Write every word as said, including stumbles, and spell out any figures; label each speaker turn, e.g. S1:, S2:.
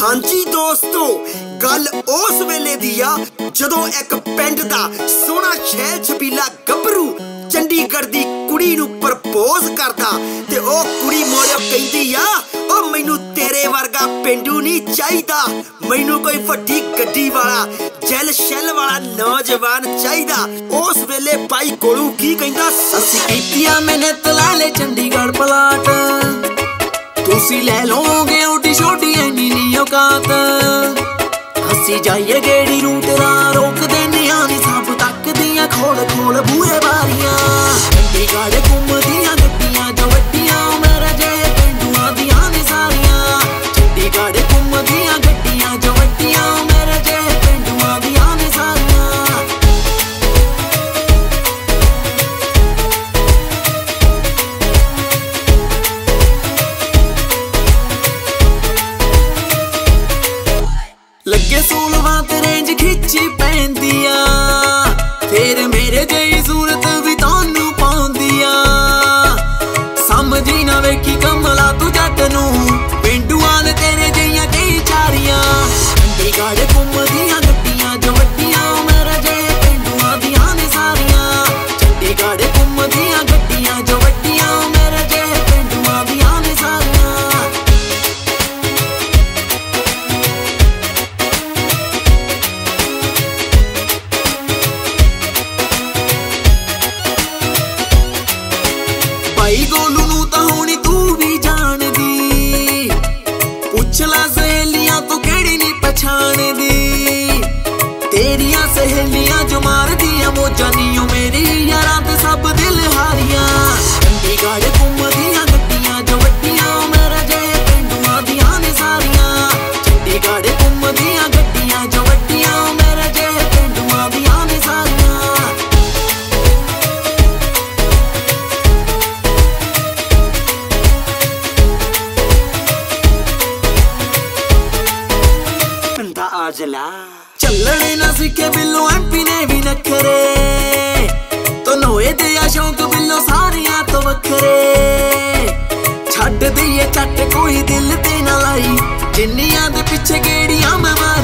S1: हाँ जी दोस्तों, गल उस वेले दी आ जदों एक पिंड दा सोहना छैल छबीला गभरू चंडीगढ़ दी कुड़ी नूं प्रपोज करदा ते ओ कुड़ी मोड़ियो कहंदी आ ओ मैनू तेरे वर्गा पेंडू नहीं चाहिदा, मैनू कोई वड्डी गड्डी वाला जैल शैल वाला नौजवान चाहिदा। उस वेले भाई कोलू की कहंदा,
S2: असी कीतिया मैंने तलाले चंडीगढ़ पलाट, तुसी ले लोगे ओडी छोटी ऐनी नी औकात। हसी जाइए गेड़ी रू तेरा रोक देने आनी सब तक दियां खोल खोल बूहे बारियां। चंडीगढ़ घूमदियां गड्डियां जो वड्डियां मेरे जे पेंडुआं दियां ने सारियां। चंडीगढ़ घूमदियां गड्डियां जो वड्डियां मेरे जे पेंडुआं दियां ने सारियां। लगे सोलवा ते रेंज खिची पैंदिया, फिर मेरे जेही सूरत भी तानू पाउंदिया। समझी ना वेखी कमला तू जट नू, पेंडुआं ने तेरे जेहियां कई चारियां। चंडीगढ़ घूमदियां गड्डियां जो वड्डियां मेरे जे पेंडुआं दियां ने सारियां। चंडीगढ़ घूमदियां गड्डियां जो वड्डियां मेरे जे पेंडुआं दियां ने सारियां। भाई गोलू नू तां होनी तू भी जानदी, पुछ ला सहेलियां तू केड़ी नी पछाणदी। तेरियां सहेलियां जो मारदियां मौजां नी मेरी यारां ते सब दिल हारियां। चंडीगढ़ घूमदियां गड्डियां जो वड्डियां मेरे जे पेंडुआं दियां ने सारियां। चंडीगढ़ घूमदियां गड्डियां जो वड्डियां मेरे जे पेंडुआं दियां ने सारियां।
S1: आजला
S2: चलने ना सीखे बिल्लो एमपी ने भी नखरे, तो नोए दिया शौक बिल्लो सारियां तो वखरे। छड्ड दिए चट कोई दिल ते ना लाई, जिन्नियां दे पिछे गेड़ियां मैं मार